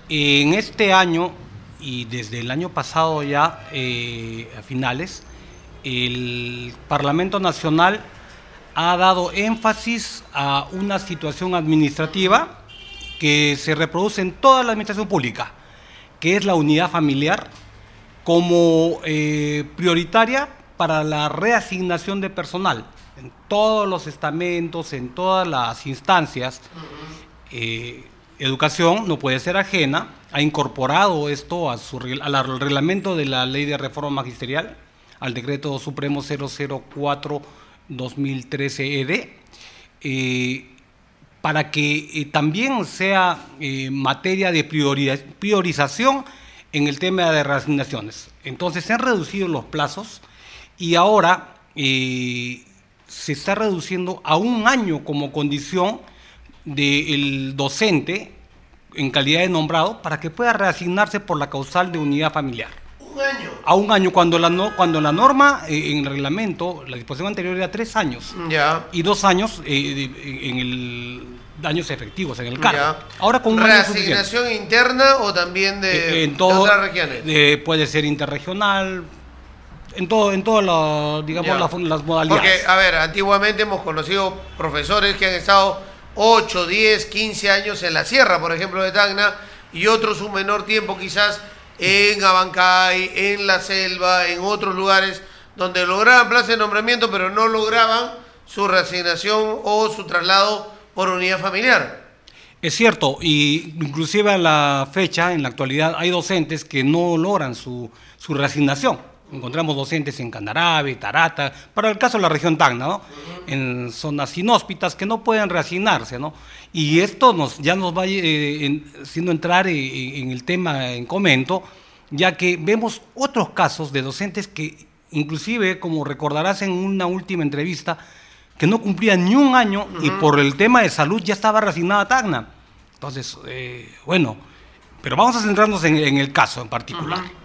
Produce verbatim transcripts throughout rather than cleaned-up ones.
En este año y desde el año pasado ya, eh, a finales, el Parlamento Nacional ha dado énfasis a una situación administrativa que se reproduce en toda la administración pública, que es la unidad familiar, como eh, prioritaria para la reasignación de personal. En todos los estamentos, en todas las instancias, eh, educación no puede ser ajena, ha incorporado esto a su, al reglamento de la Ley de Reforma Magisterial, al Decreto Supremo cero cero cuatro guión dos mil trece E D, eh, para que eh, también sea eh, materia de priori- priorización en el tema de reasignaciones. Entonces se han reducido los plazos y ahora eh, se está reduciendo a un año como condición del docente en calidad de nombrado para que pueda reasignarse por la causal de unidad familiar. Un año. A un año, cuando la, no, cuando la norma eh, en el reglamento, la disposición anterior era tres años. Ya. Y dos años eh, de, en el daños efectivos, en el cargo. Ya. Ahora con un ¿Reasignación interna o también de, eh, en de todo, otras regiones? Eh, puede ser interregional, en todo, en todas la, digamos, la, las modalidades. Porque, a ver, antiguamente hemos conocido profesores que han estado ocho, diez, quince años en la sierra, por ejemplo, de Tacna, y otros un menor tiempo quizás en Abancay, en la selva, en otros lugares, donde lograban plaza de nombramiento, pero no lograban su reasignación o su traslado por unidad familiar. Es cierto, y inclusive a la fecha, en la actualidad, hay docentes que no logran su, su reasignación. Encontramos docentes en Candarave, Tarata, para el caso de la región Tacna, ¿no? Uh-huh. En zonas inhóspitas que no pueden reasignarse, ¿no? Y esto nos, ya nos va eh, en, siendo entrar en, en el tema en comento, ya que vemos otros casos de docentes que, inclusive, como recordarás en una última entrevista, que no cumplían ni un año uh-huh. y por el tema de salud ya estaba reasignada a Tacna. Entonces, eh, bueno, pero vamos a centrarnos en, en el caso en particular. Uh-huh.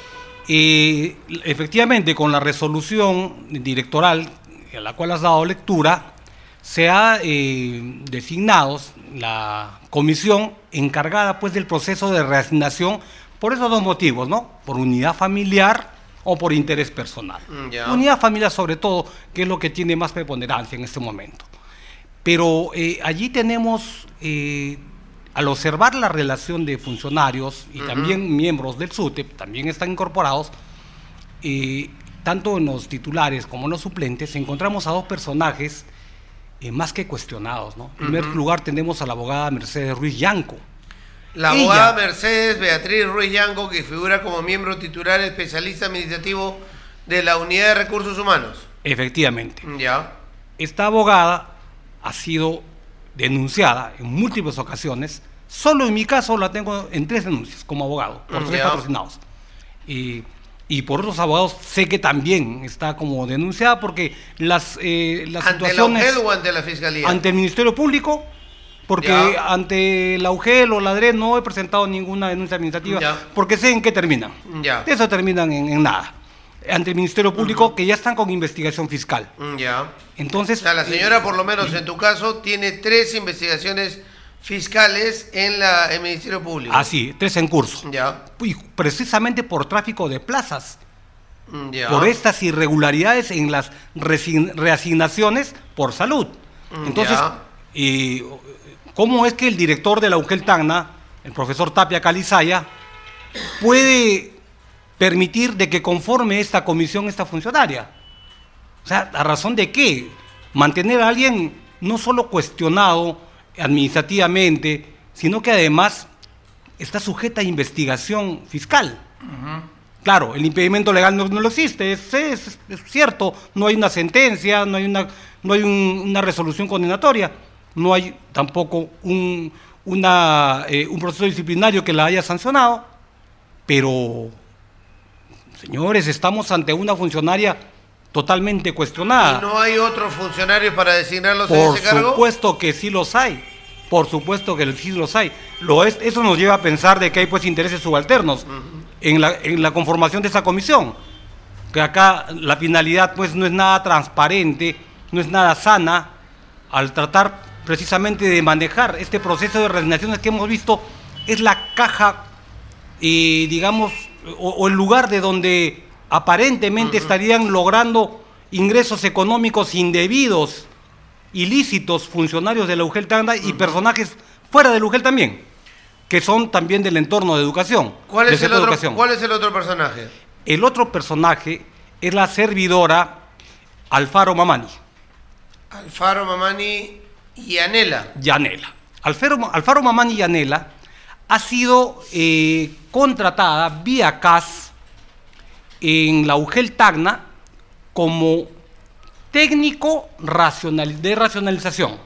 Eh, efectivamente, con la resolución directoral a la cual has dado lectura, se ha eh, designado la comisión encargada pues del proceso de reasignación por esos dos motivos, ¿no? Por unidad familiar o por interés personal. Yeah. Unidad familiar sobre todo, que es lo que tiene más preponderancia en este momento. Pero eh, allí tenemos, eh, al observar la relación de funcionarios y uh-huh. también miembros del SUTEP, también están incorporados, eh, tanto en los titulares como en los suplentes, encontramos a dos personajes eh, más que cuestionados, ¿no? En primer uh-huh. lugar tenemos a la abogada Mercedes Ruiz Yanco. La abogada Ella, Mercedes Beatriz Ruiz Yanco, que figura como miembro titular especialista administrativo de la Unidad de Recursos Humanos. Efectivamente. Ya. Esta abogada ha sido denunciada en múltiples ocasiones. Solo en mi caso la tengo en tres denuncias como abogado, por tres patrocinados. Y, y por otros abogados sé que también está como denunciada porque las, eh, las ¿Ante situaciones... ¿Ante la U G E L o ante la Fiscalía? Ante el Ministerio Público, porque ya. ante la U G E L o la D R E no he presentado ninguna denuncia administrativa, ya. porque sé en qué terminan. Ya. Eso terminan en, en nada. Ante el Ministerio Público, uh-huh. que ya están con investigación fiscal. Ya. Entonces, o sea, la señora, eh, por lo menos en tu caso, tiene tres investigaciones fiscales en la, el Ministerio Público. Así, tres en curso. Ya. Y precisamente por tráfico de plazas. Ya. Por estas irregularidades en las reasignaciones por salud. Entonces, eh, ¿cómo es que el director de la U G E L Tacna, el profesor Tapia Calizaya, puede permitir de que conforme esta comisión, esta funcionaria? O sea, ¿a razón de qué? Mantener a alguien no solo cuestionado administrativamente, sino que además está sujeta a investigación fiscal. Uh-huh. Claro, el impedimento legal no, no lo existe, es, es, es cierto, no hay una sentencia, no hay una, no hay un, una resolución condenatoria, no hay tampoco un, una, eh, un proceso disciplinario que la haya sancionado, pero, señores, estamos ante una funcionaria totalmente cuestionada. ¿Y no hay otros funcionarios para designarlos en ese cargo? Por supuesto que sí los hay, por supuesto que sí los hay. Lo es, eso nos lleva a pensar de que hay pues intereses subalternos uh-huh. en, la, en la conformación de esa comisión, que acá la finalidad pues no es nada transparente, no es nada sana, al tratar precisamente de manejar este proceso de reasignaciones que hemos visto es la caja, eh, digamos, o, o el lugar de donde aparentemente uh-huh. estarían logrando ingresos económicos indebidos, ilícitos, funcionarios de la U G E L Tacna uh-huh. y personajes fuera de la U G E L también, que son también del entorno de educación. ¿Cuál es, el otro, educación. ¿Cuál es el otro personaje? El otro personaje es la servidora Alfaro Mamani. Alfaro Mamani Yanela. Yanela. Alfaro, Alfaro Mamani Yanela ha sido eh, contratada vía C A S en la U G E L Tacna como técnico racional, de racionalización.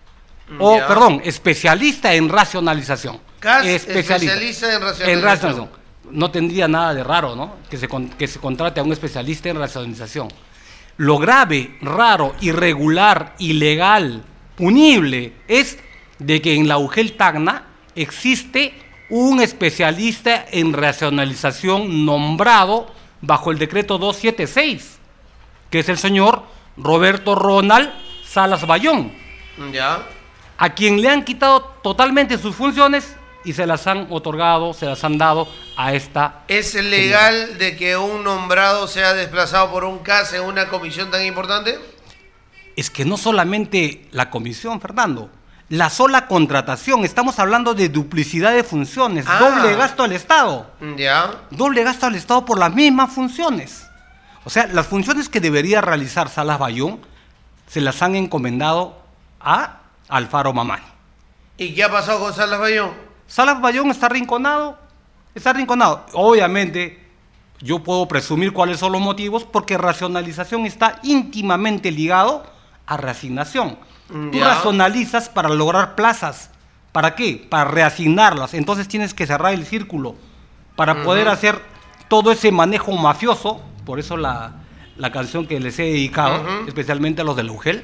O, ya. perdón, especialista en racionalización. C A S, especialista, especialista en racionalización. En racionalización. No tendría nada de raro, ¿no? Que se, que se contrate a un especialista en racionalización. Lo grave, raro, irregular, ilegal, punible, es de que en la U G E L Tacna existe un especialista en racionalización nombrado bajo el decreto doscientos setenta y seis, que es el señor Roberto Ronald Salas Bayón, ya. a quien le han quitado totalmente sus funciones y se las han otorgado, se las han dado a esta... ¿Es legal señora. de que un nombrado sea desplazado por un C A S en una comisión tan importante? Es que no solamente la comisión, Fernando, la sola contratación, estamos hablando de duplicidad de funciones, ah, doble gasto al Estado. Ya. Doble gasto al Estado por las mismas funciones. O sea, las funciones que debería realizar Salas Bayón se las han encomendado a Alfaro Mamani. ¿Y qué ha pasado con Salas Bayón? Salas Bayón está arrinconado, está arrinconado. Obviamente, yo puedo presumir cuáles son los motivos, porque racionalización está íntimamente ligado a reasignación. Ya. Tú racionalizas para lograr plazas. ¿Para qué? Para reasignarlas. Entonces tienes que cerrar el círculo para uh-huh. poder hacer todo ese manejo mafioso. Por eso la, la canción que les he dedicado, uh-huh. especialmente a los de la U G E L.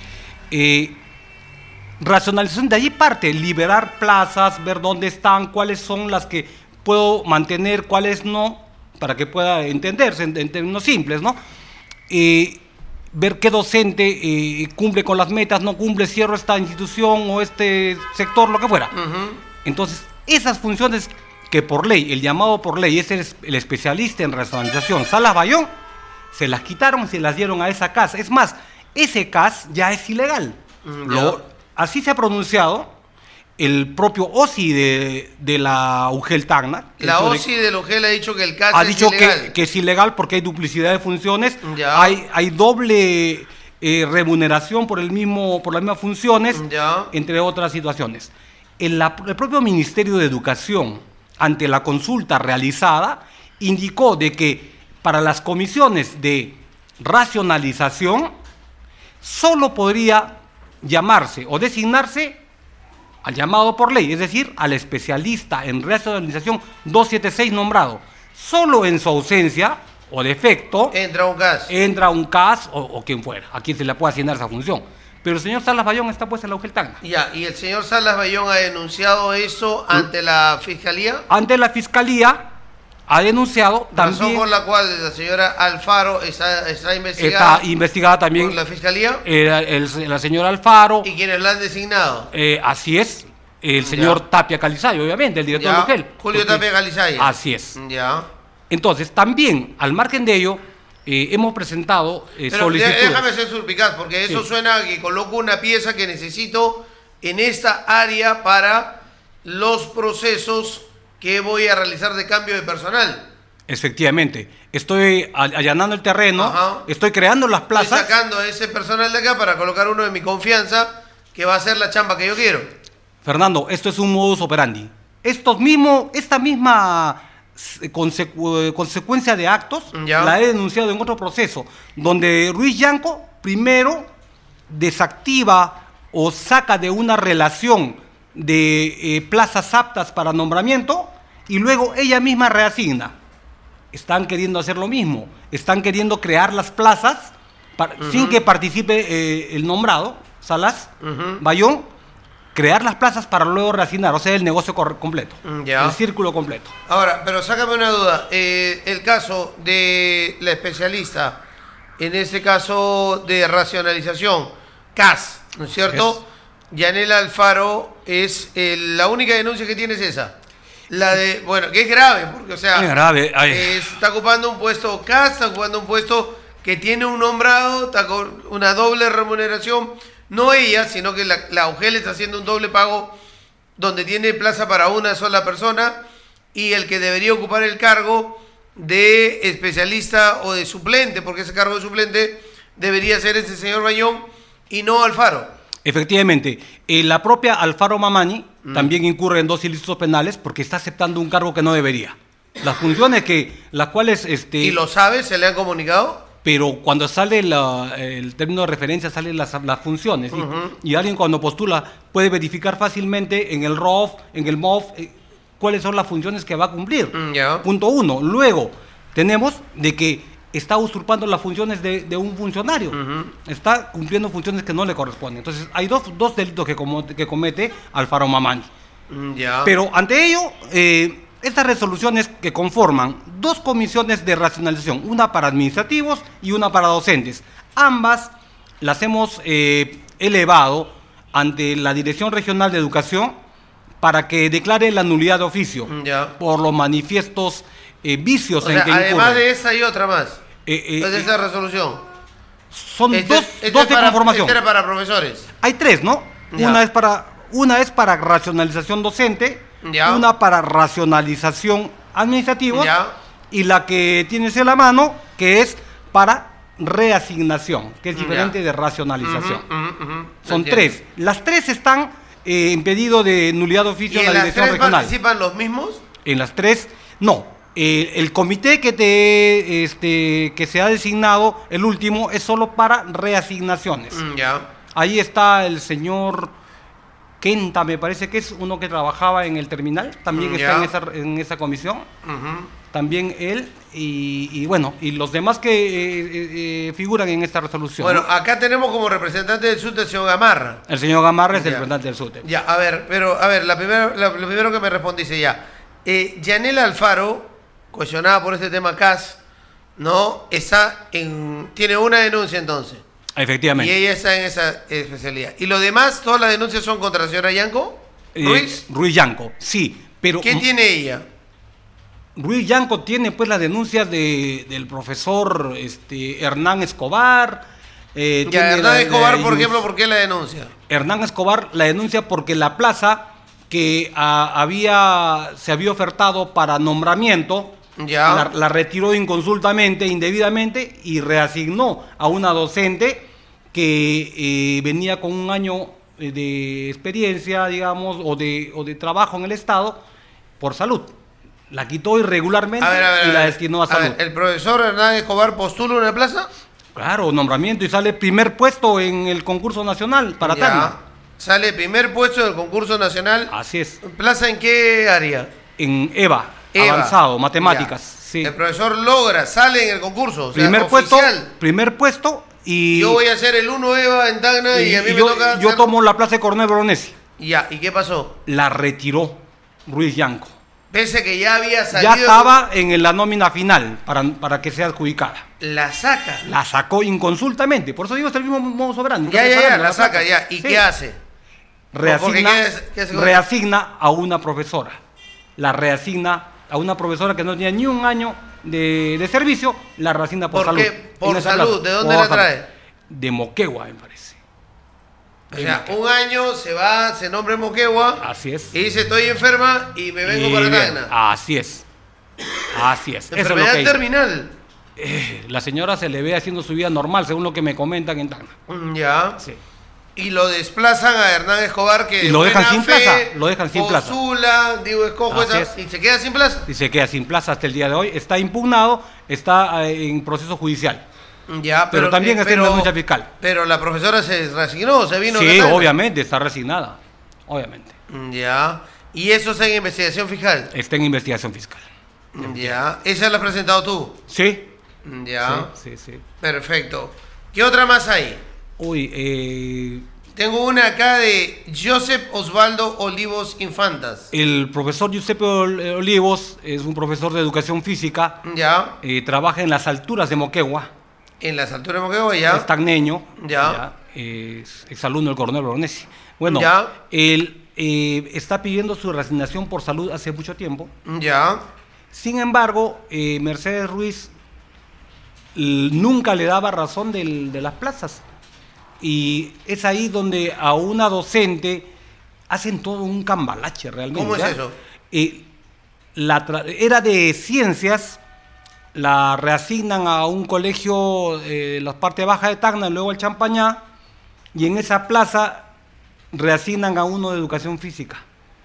Eh, racionalización, de allí parte, liberar plazas, ver dónde están, cuáles son las que puedo mantener, cuáles no, para que pueda entenderse en, en términos simples, ¿no? Eh, ver qué docente eh, cumple con las metas, no cumple, cierro esta institución o este sector, lo que fuera. Uh-huh. Entonces, esas funciones que por ley, el llamado por ley, es el, el especialista en racionalización, Salas Bayón, se las quitaron y se las dieron a esa C A S. Es más, ese C A S ya es ilegal. Uh-huh. Lo, así se ha pronunciado el propio O S I de, de la U G E L Tacna. La O S I de la U G E L ha dicho que el C A S ha es dicho ilegal. Que, que es ilegal porque hay duplicidad de funciones, ya. hay, hay doble eh, remuneración por, el mismo, por las mismas funciones, ya. entre otras situaciones. El, la, el propio Ministerio de Educación, ante la consulta realizada, indicó de que para las comisiones de racionalización solo podría llamarse o designarse al llamado por ley, es decir, al especialista en racionalización doscientos setenta y seis nombrado. Solo en su ausencia o defecto entra un C A S, entra un C A S o, o quien fuera, a quien se le pueda asignar esa función. Pero el señor Salas Bayón está pues en la U G E L Tacna. Ya, ¿y el señor Salas Bayón ha denunciado eso ante la Fiscalía? Ante la Fiscalía ha denunciado también... Razón por la cual la señora Alfaro está, está investigada... Está investigada también... ¿Por la Fiscalía? Eh, el, la señora Alfaro... ¿Y quiénes la han designado? Eh, así es, el señor ya. Tapia Calizay, obviamente, el director ya. de U G E L. Julio porque, Tapia Calizay. Así es. Ya. Entonces, también, al margen de ello, eh, hemos presentado eh, Pero solicitudes... déjame ser suspicaz, porque eso sí. suena a que coloco una pieza que necesito en esta área para los procesos que voy a realizar de cambio de personal. Efectivamente, estoy allanando el terreno, ajá. estoy creando las plazas. Estoy sacando a ese personal de acá para colocar uno de mi confianza que va a hacer la chamba que yo quiero. Fernando, esto es un modus operandi. Estos mismo, esta misma consecu consecuencia de actos ya. la he denunciado en otro proceso, donde Ruiz Yanco primero desactiva o saca de una relación de eh, plazas aptas para nombramiento y luego ella misma reasigna. Están queriendo hacer lo mismo, están queriendo crear las plazas para, uh-huh. sin que participe eh, el nombrado, Salas uh-huh. Bayón, crear las plazas para luego reasignar, o sea, el negocio completo, ya. el círculo completo. Ahora, pero sácame una duda, eh, el caso de la especialista, en este caso de racionalización, C A S, ¿no es cierto? Es. Yanela Alfaro, es eh, la única denuncia que tiene es esa. La de, bueno, que es grave, porque, o sea, Es grave, ay. eh, está ocupando un puesto C A S, está ocupando un puesto que tiene un nombrado, está con una doble remuneración, no ella, sino que la, la U G E L está haciendo un doble pago donde tiene plaza para una sola persona y el que debería ocupar el cargo de especialista o de suplente, porque ese cargo de suplente debería ser ese señor Bayón y no Alfaro. Efectivamente, eh, la propia Alfaro Mamani mm. también incurre en dos ilícitos penales porque está aceptando un cargo que no debería. Las funciones que, las cuales... Este, ¿Y lo sabe? ¿Se le han comunicado? Pero cuando sale la, el término de referencia, salen las, las funciones. Uh-huh. y, y alguien cuando postula puede verificar fácilmente en el R O F, en el M O F, eh, cuáles son las funciones que va a cumplir. Mm, yeah. Punto uno. Luego, tenemos de que está usurpando las funciones de, de un funcionario. Uh-huh. Está cumpliendo funciones que no le corresponden. Entonces, hay dos, dos delitos que, como, que comete Alfaro Mamani. Mm, yeah. Pero ante ello... Eh, Estas resoluciones que conforman dos comisiones de racionalización, una para administrativos y una para docentes. Ambas las hemos eh, elevado ante la Dirección Regional de Educación para que declare la nulidad de oficio ya. por los manifiestos eh, vicios o en sea, que además incurren. de esa y otra más. Eh, eh, ¿Es de esa resolución? Son este, dos, este dos de para, conformación. Este era para profesores. Hay tres, ¿no? Ya. Una es para, una es para racionalización docente, ya. una para racionalización administrativa ya. y la que tienes en la mano, que es para reasignación, que es diferente ya. de racionalización. Uh-huh, uh-huh, uh-huh. Son Entiendo. tres. Las tres están eh, en pedido de nulidad de oficio ¿Y en en la las Dirección tres Regional. participan los mismos? En las tres, no. Eh, el comité que te este, que se ha designado, el último, es solo para reasignaciones. Mm, ya. Ahí está el señor Kenta, me parece que es uno que trabajaba en el terminal, también mm, está ya. en esa, en esa comisión. Uh-huh. También él y, y bueno, y los demás que eh, eh, figuran en esta resolución. Bueno, ¿no? acá tenemos como representante del SUTE el señor Gamarra. El señor Gamarra es ya. el representante del SUTE. Ya, a ver, pero a ver, la primera, la, lo primero que me responde dice ya, eh, Yanela Alfaro, cuestionada por este tema C A S, ¿no? Está en, tiene una denuncia entonces. Efectivamente. Y ella está en esa especialidad. ¿Y lo demás, todas las denuncias son contra la señora Yanco? ¿Ruiz? Eh, Ruiz Yanco, sí, pero... ¿Qué tiene ella? Ruiz Yanco tiene pues las denuncias de, del profesor este, Hernán Escobar. Eh, Ya, Hernán la, Escobar, la, por Yus, ejemplo, ¿por qué la denuncia? Hernán Escobar la denuncia porque la plaza que a, había se había ofertado para nombramiento, ya. La, la retiró inconsultamente, indebidamente, y reasignó a una docente que eh, venía con un año de experiencia, digamos, o de, o de trabajo en el Estado por salud. La quitó irregularmente a ver, a ver, y la a ver. destinó a, a salud. ver, ¿el profesor Hernán Escobar postula una plaza? Claro, nombramiento y sale primer puesto en el concurso nacional para ya. Tacna. Sale primer puesto del concurso nacional. Así es. ¿Plaza en qué área? En EVA, Eva. avanzado, matemáticas. Sí. El profesor logra, sale en el concurso. O sea, primer puesto, oficial. primer puesto y Yo voy a hacer el uno EVA en Tacna y, y, a mí y me yo, toca. yo hacer... tomo la plaza de Coronel Bronesi. Ya, ¿y qué pasó? La retiró Ruiz Yanco. Pese que ya había salido. Ya estaba en la nómina final para, para que sea adjudicada. La saca. La sacó inconsultamente. Por eso digo, es el mismo modo soberano. Ya, ya, ya, la las saca, placas. ya. ¿Y Sí. qué hace? Reasigna, ¿qué es- qué hace con reasigna a una profesora. La reasigna a una profesora que no tenía ni un año de, de servicio, la reasigna por, ¿Por salud. qué? Por En esa salud. plaza. ¿De dónde Por la salud. trae? De Moquegua, me parece. O sea, un año se va, se nombra en Moquegua. Así es. Y dice, estoy enferma y me vengo Y para bien, Tacna. Así es. Así es. Eso es lo Enfermedad que hizo. terminal. Eh, la señora se le ve haciendo su vida normal, según lo que me comentan en Tacna. Mm, Ya. Sí. Y lo desplazan a Hernán Escobar, que Y de lo dejan buena sin fe plaza, lo dejan sin plaza. postula, digo, escojo Así esa, es. y se queda sin plaza. Y se queda sin plaza hasta el día de hoy. Está impugnado, está eh, en proceso judicial. Ya, Pero también está en la denuncia fiscal. Pero la profesora se resignó, se vino. Sí, de Tacna. obviamente, está resignada. Obviamente. Ya. Y eso está en investigación fiscal. Está en investigación fiscal. Ya. ¿Esa la has presentado tú? Sí. Ya. Sí, sí, sí. Perfecto. ¿Qué otra más hay? Uy, eh, Tengo una acá de Joseph Osvaldo Olivos Infantas. el profesor Giuseppe Ol- Olivos es un profesor de educación física. Ya. eh, trabaja en las alturas de Moquegua. En las alturas de Moquegua, ya. Es tagneño. Ya. Es exalumno del coronel Bronesi. Bueno, Ya. él eh, está pidiendo su reasignación por salud hace mucho tiempo. Ya. Sin embargo, eh, Mercedes Ruiz l- nunca le daba razón del- de las plazas. Y es ahí donde a una docente hacen todo un cambalache realmente. ¿Cómo es ¿ya? eso? Eh, la tra- era de ciencias, la reasignan a un colegio eh, de la parte baja de Tacna, luego al Champañá, y en esa plaza reasignan a uno de educación física.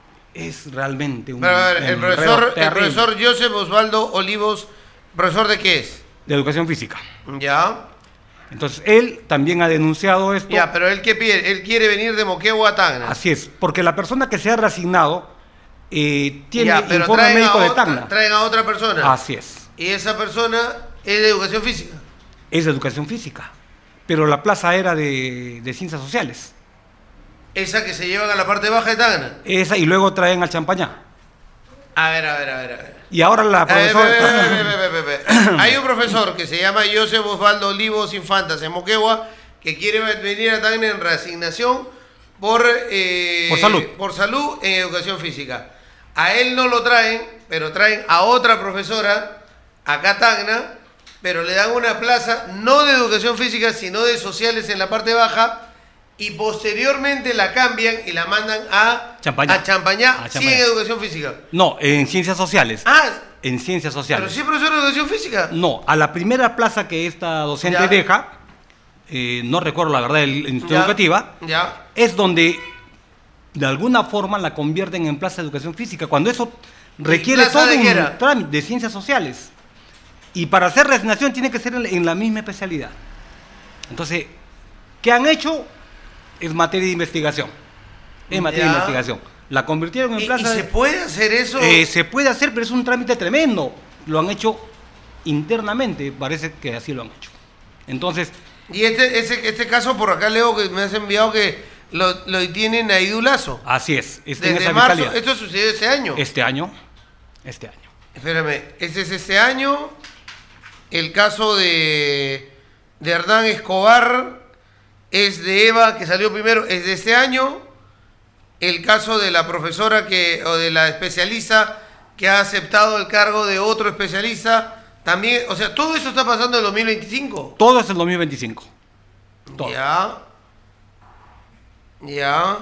Es realmente un Pero, a ver, el enredo profesor, el terrible. profesor Joseph Osvaldo Olivos, ¿profesor de qué es? De educación física. Ya. Entonces, él también ha denunciado esto. Ya, pero él qué pide, él quiere venir de Moquegua a Tacna. Así es, porque la persona que se ha reasignado eh, tiene Ya, pero informe traen médico a de otra- Tacna. Traen a otra persona. Así es, Y esa persona es de educación física. es de educación física. Pero la plaza era de, de ciencias sociales. Esa que se llevan a la parte baja de Tacna. Esa, y luego traen al Champañá. A ver, a ver, a ver, a ver. Y ahora la A ver, profesora... ve, ve, ve, ve, ve, ve, ve. Hay un profesor que se llama Joseph Osvaldo Olivos Infantas en Moquegua que quiere venir a Tacna en reasignación por, eh, Por salud. por salud en educación física. A él no lo traen, pero traen a otra profesora acá a Tacna, pero le dan una plaza no de educación física, sino de sociales en la parte baja, y posteriormente la cambian y la mandan a Champañá. a Champañá, A sí, Champañá. en educación física. No, en ciencias sociales. Ah, En ciencias pero sociales. sí es profesor de educación física. No, a la primera plaza que esta docente Ya. deja, eh, no recuerdo la verdad el instituto Ya, educativa, Ya. es donde de alguna forma la convierten en plaza de educación física, cuando eso requiere plaza todo de un qué era? trámite de ciencias sociales. Y para hacer reasignación tiene que ser en, en la misma especialidad. Entonces, ¿qué han hecho? Es materia de investigación. Es materia Ya. de investigación. La convirtieron en ¿Y, plaza y de... se puede hacer eso? Eh, se puede hacer, pero es un trámite tremendo. Lo han hecho internamente, parece que así lo han hecho. Entonces, Y este, ese, este caso por acá leo que me has enviado que lo, lo tienen a Idu Lazo. así es. Está en Desde esa marzo, fiscalía. esto sucedió este año. Este año, este año. Espérame, este es este año. El caso de, de Hernán Escobar es de Eva, que salió primero, es de este año. El caso de la profesora que, o de la especialista que ha aceptado el cargo de otro especialista, también, o sea, todo eso está pasando en dos mil veinticinco. Todo es el dos mil veinticinco. Todo. Ya. Ya.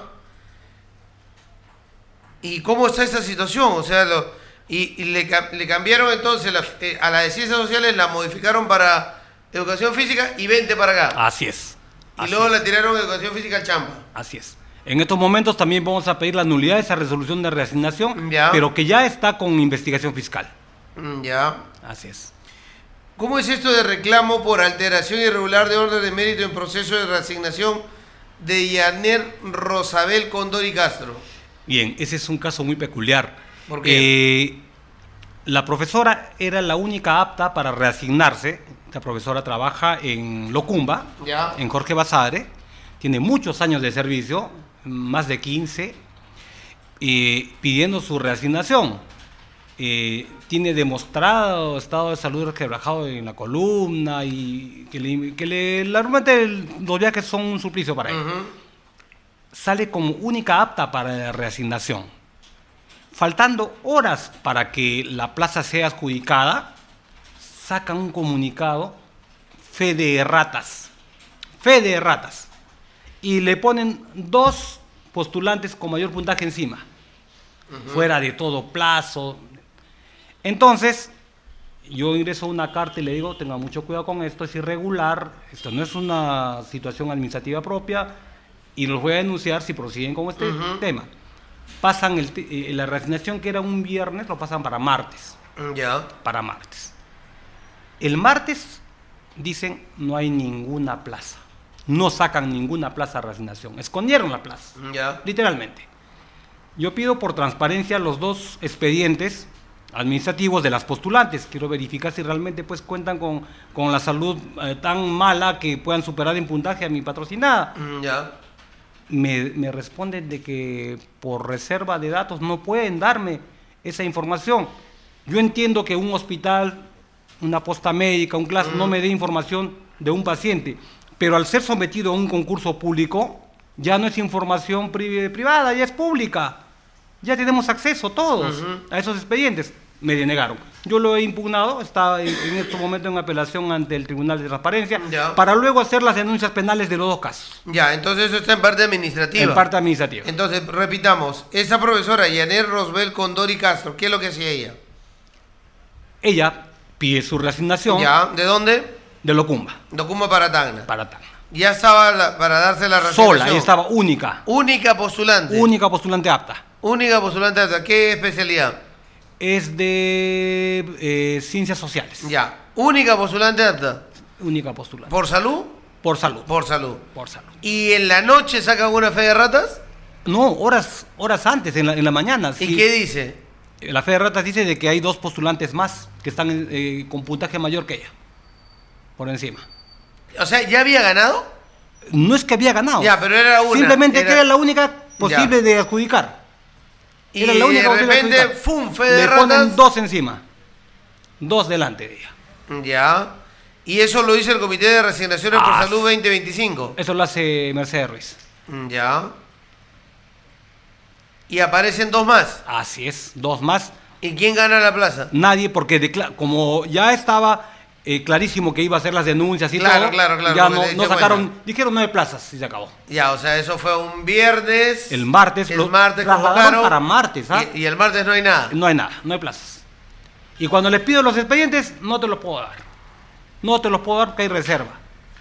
¿Y cómo está esta situación? O sea, lo, y, y le, ca- le cambiaron entonces la- eh, a la de ciencias sociales, la modificaron para educación física y vente para acá. Así es. y Así luego es. la tiraron a educación física al Champa. Así es. En estos momentos también vamos a pedir la nulidad de esa resolución de reasignación, Ya. pero que ya está con investigación fiscal. Mm, Ya. Así es. ¿Cómo es esto de reclamo por alteración irregular de orden de mérito en proceso de reasignación de Yaner Rosabel Condori Castro? Bien, ese es un caso muy peculiar. ¿Por qué? Eh, la profesora era la única apta para reasignarse. Esta profesora trabaja en Locumba, Ya. en Jorge Basadre. Tiene muchos años de servicio, más de quince, eh, pidiendo su reasignación. Eh, tiene demostrado estado de salud resquebrajado en la columna y que, le, que le, normalmente el- los viajes son un suplicio para él. Ujú. Sale como única apta para la reasignación. Faltando horas para que la plaza sea adjudicada, sacan un comunicado, fe de ratas, fe de ratas, y le ponen dos postulantes con mayor puntaje encima, fuera de todo plazo. Entonces, yo ingreso una carta y le digo, tenga mucho cuidado con esto, es irregular, esto no es una situación administrativa propia, y los voy a denunciar si prosiguen con este Ujú. tema. Pasan el te- eh, la reasignación que era un viernes, lo pasan para martes, Ya. para martes. El martes dicen no hay ninguna plaza, no sacan ninguna plaza de reasignación, escondieron la plaza, Ya. literalmente. Yo pido por transparencia los dos expedientes administrativos de las postulantes. Quiero verificar si realmente pues cuentan con, con la salud eh, tan mala que puedan superar en puntaje a mi patrocinada. Mm, Ya. Me, me responden de que por reserva de datos no pueden darme esa información. Yo entiendo que un hospital, una posta médica, un clase, no me dé información de un paciente, pero al ser sometido a un concurso público, Ya no es información pri- privada, ya es pública. Ya tenemos acceso todos uh-huh. a esos expedientes. Me denegaron. Yo lo he impugnado, está en, en este momento en apelación ante el Tribunal de Transparencia, ya. para luego hacer las denuncias penales de los dos casos. Ya, entonces eso está en parte administrativa. En parte administrativa. Entonces, repitamos, esa profesora, Yanet Rosbel Condori Castro, ¿qué es lo que hacía ella? Ella pide su reasignación. Ya, ¿de dónde? De Locumba. Locumba para Tacna. Para Tacna. Ya estaba la, para darse la reasignación. Sola, ella estaba única. Única postulante. Única postulante apta. Única postulante apta. ¿Qué especialidad? Es de eh, ciencias sociales. Ya. Única postulante apta. Única postulante. ¿Por salud? Por salud. Por salud. Por salud. ¿Y en la noche saca alguna fe de ratas? No, horas, horas antes, en la, en la mañana. ¿Y sí. qué dice? La fe de ratas dice de que hay dos postulantes más que están eh, con puntaje mayor que ella. Por encima. O sea, ¿ya había ganado? No es que había ganado. Ya, pero era una. Simplemente era... que era la única posible ya. de adjudicar. Y era la única de repente, ¡fum! Fe de Le ratas. ponen dos encima. Dos delante de ella. Ya. Y eso lo dice el Comité de Reasignaciones ah, por Salud veinte veinticinco. Eso lo hace Mercedes Ruiz. Ya. Y aparecen dos más. Así es, dos más. ¿Y quién gana la plaza? Nadie, porque decla- como ya estaba eh, clarísimo que iba a hacer las denuncias y claro, todo, claro, claro, ya no, no sacaron, bueno. dijeron nueve plazas y se acabó. Ya, o sea, eso fue un viernes. El martes. El lo martes convocaron para martes. ¿ah? Y, y el martes no hay nada. No hay nada, no hay plazas. Y cuando les pido los expedientes, no te los puedo dar. No te los puedo dar porque hay reserva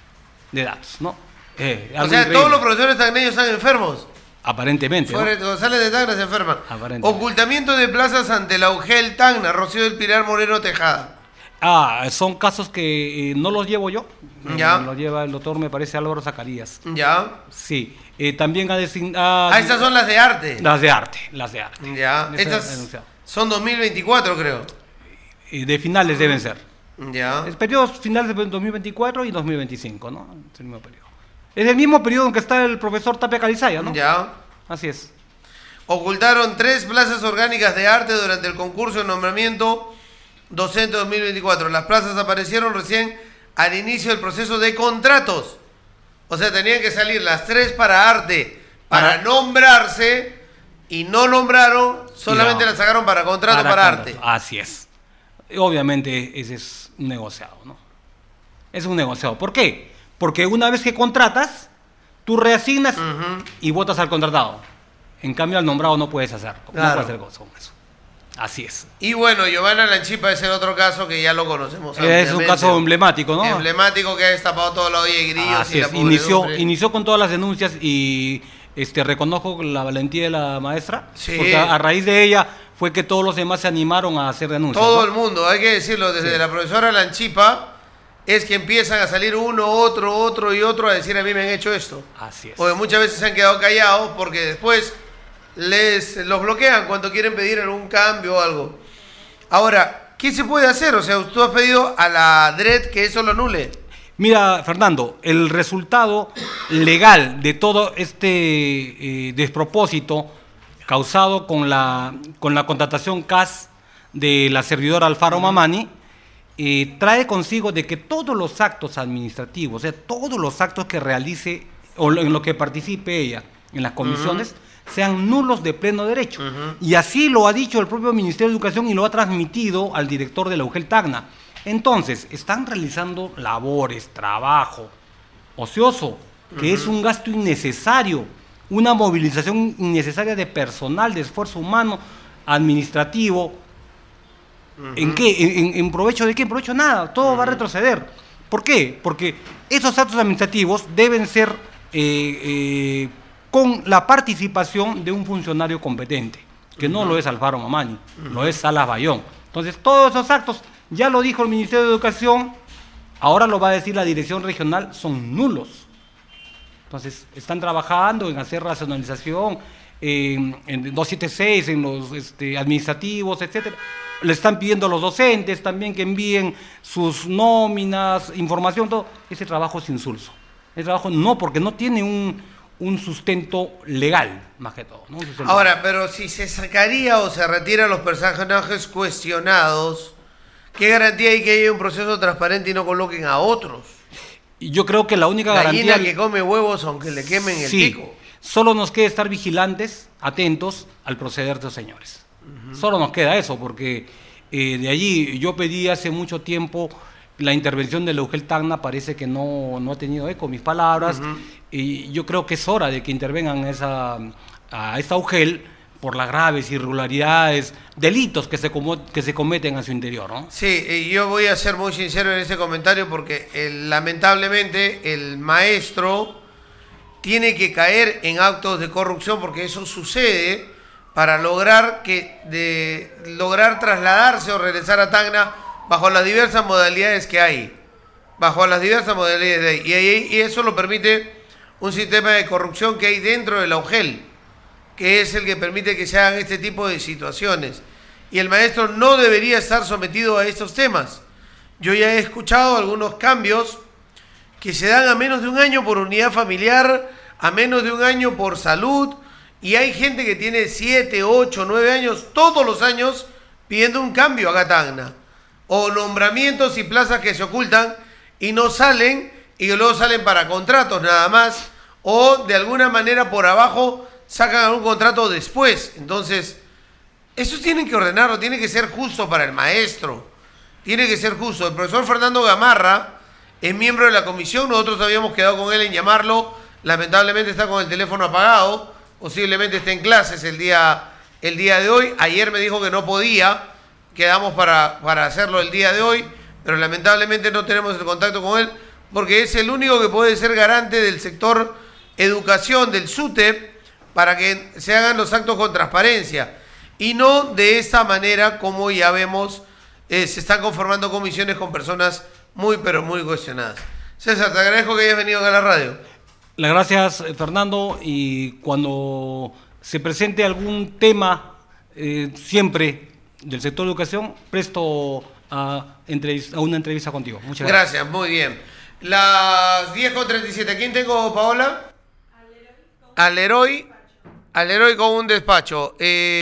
de datos, ¿no? Eh, o sea, increíble. Todos los profesores tacneños están enfermos. Aparentemente. Fuera, ¿no? González de Tacna se enferma. Ocultamiento de plazas ante la U G E L Tacna, Rocío del Pilar Moreno Tejada. Ah, son casos que eh, no los llevo yo. Ya. Eh, los lleva el doctor, me parece, Álvaro Zacarías. Ya. Sí. Eh, también ha designado. Ah, estas son las de arte. Las de arte, las de arte. Ya. Estas son dos mil veinticuatro, creo. Eh, de finales deben ser. Ya. Es periodos finales de dos mil veinticuatro y dos mil veinticinco, ¿no? Es el mismo periodo. Es el mismo periodo en que está el profesor Tapia Calizaya, ¿no? Ya. Así es. Ocultaron tres plazas orgánicas de arte durante el concurso de nombramiento docente dos mil veinticuatro. Las plazas aparecieron recién al inicio del proceso de contratos. O sea, tenían que salir las tres para arte, para, para nombrarse, y no nombraron, solamente no, las sacaron para contrato, para, para arte. Así es. Obviamente ese es un negociado, ¿no? Es un negociado. ¿Por qué? Porque una vez que contratas, tú reasignas uh-huh. y votas al contratado. En cambio, al nombrado no puedes hacer, claro. no puedes hacer cosas con eso. Así es. Y bueno, Giovanna Lanchipa es el otro caso que ya lo conocemos. Es un caso emblemático, ¿no? Emblemático que ha destapado toda la olla de grillos. Así y es. la inició, inició con todas las denuncias y este reconozco la valentía de la maestra. Sí. Porque a, a raíz de ella fue que todos los demás se animaron a hacer denuncias. Todo ¿no? el mundo, hay que decirlo, desde sí. la profesora Lanchipa, es que empiezan a salir uno, otro, otro y otro a decir a mí me han hecho esto. Así es. Porque muchas veces se han quedado callados porque después les los bloquean cuando quieren pedir algún cambio o algo. Ahora, ¿qué se puede hacer? O sea, tú has pedido a la D R E T que eso lo anule. Mira, Fernando, el resultado legal de todo este eh, despropósito causado con la, con la contratación C A S de la servidora Alfaro Mamani, eh, trae consigo de que todos los actos administrativos, o sea, todos los actos que realice o en lo que participe ella en las comisiones, uh-huh. sean nulos de pleno derecho. Uh-huh. Y así lo ha dicho el propio Ministerio de Educación y lo ha transmitido al director de la U G E L Tacna. Entonces, están realizando labores, trabajo ocioso, que uh-huh. es un gasto innecesario, una movilización innecesaria de personal, de esfuerzo humano, administrativo. Uh-huh. ¿En qué? ¿En, en provecho de qué? En provecho de nada, todo uh-huh. va a retroceder. ¿Por qué? Porque esos actos administrativos deben ser eh, eh, con la participación de un funcionario competente, que uh-huh. no lo es Alfaro Mamani, uh-huh. lo es Salas Bayón. Entonces, todos esos actos, ya lo dijo el Ministerio de Educación, ahora lo va a decir la Dirección Regional, son nulos. Entonces, están trabajando en hacer racionalización, eh, en doscientos setenta y seis, en los este, administrativos, etcétera. Le están pidiendo a los docentes también que envíen sus nóminas, información, todo. Ese trabajo es insulso. Ese trabajo no, porque no tiene un, un sustento legal, más que todo, ¿no? Ahora, legal. Pero si se sacaría o se retira los personajes cuestionados, ¿qué garantía hay que haya un proceso transparente y no coloquen a otros? Yo creo que la única Gallina garantía... que come huevos aunque le quemen el sí, pico. Solo nos queda estar vigilantes, atentos al proceder de los señores. Uh-huh. Solo nos queda eso, porque eh, de allí yo pedí hace mucho tiempo la intervención de Leugel Tacna, parece que no, no ha tenido eco mis palabras, uh-huh. y yo creo que es hora de que intervengan esa, a esta Ugel por las graves irregularidades, delitos que se, que se cometen a su interior, ¿no? Sí, yo voy a ser muy sincero en ese comentario porque el, lamentablemente el maestro tiene que caer en actos de corrupción porque eso sucede para lograr, que, de, lograr trasladarse o regresar a Tacna bajo las diversas modalidades que hay, bajo las diversas modalidades que hay, y, y eso lo permite un sistema de corrupción que hay dentro de la Ugel, que es el que permite que se hagan este tipo de situaciones. Y el maestro no debería estar sometido a estos temas. Yo ya he escuchado algunos cambios que se dan a menos de un año por unidad familiar, a menos de un año por salud, y hay gente que tiene siete, ocho, nueve años, todos los años, pidiendo un cambio acá a Tacna. O nombramientos y plazas que se ocultan y no salen, y que luego salen para contratos nada más, o de alguna manera por abajo sacan algún contrato después. Entonces, eso tienen que ordenarlo, tiene que ser justo para el maestro, tiene que ser justo. El profesor Fernando Gamarra es miembro de la comisión, nosotros habíamos quedado con él en llamarlo, lamentablemente está con el teléfono apagado, posiblemente esté en clases el día, el día de hoy. Ayer me dijo que no podía, quedamos para, para hacerlo el día de hoy, pero lamentablemente no tenemos el contacto con él, porque es el único que puede ser garante del sector educación, del SUTEP, para que se hagan los actos con transparencia y no de esta manera como ya vemos eh, se están conformando comisiones con personas muy pero muy cuestionadas. César, te agradezco que hayas venido a la radio. Las gracias, Fernando, y cuando se presente algún tema eh, siempre del sector de educación, presto a, a una entrevista contigo. Muchas gracias. Gracias, muy bien. Las diez con treinta y siete, ¿quién tengo, Paola? Al Leroy. Al Leroy con un despacho. Eh...